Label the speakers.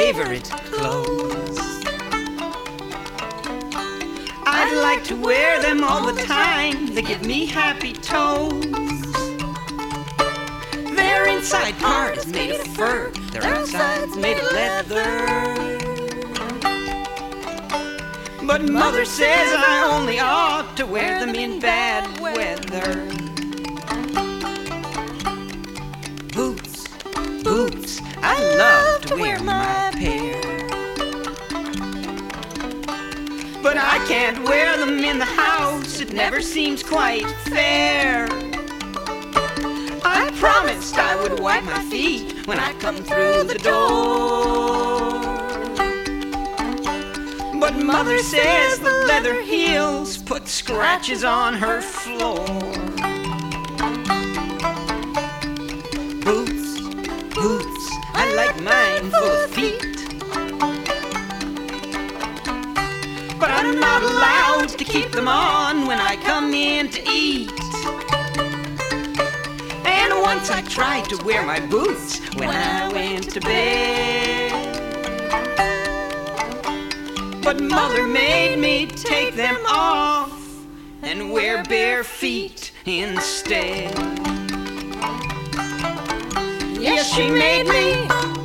Speaker 1: favorite clothes. I'd like to wear them all the time. They give me happy toes. Their inside part is made of fur, their outside's made of leather. But Mother says I only ought to wear them in bad weather. Boots, boots, I love to wear my pair. But I can't wear them in the house, it never seems quite fair. I promised I would wipe my feet when I come through the door. But Mother says the leather heels put scratches on her floor. Boots, boots, I like mine full of feet. But I'm not allowed to keep them on when I come in to eat. And once I tried to wear my boots when I went to bed. But Mother made me take them off and wear bare feet instead. Yes, she made me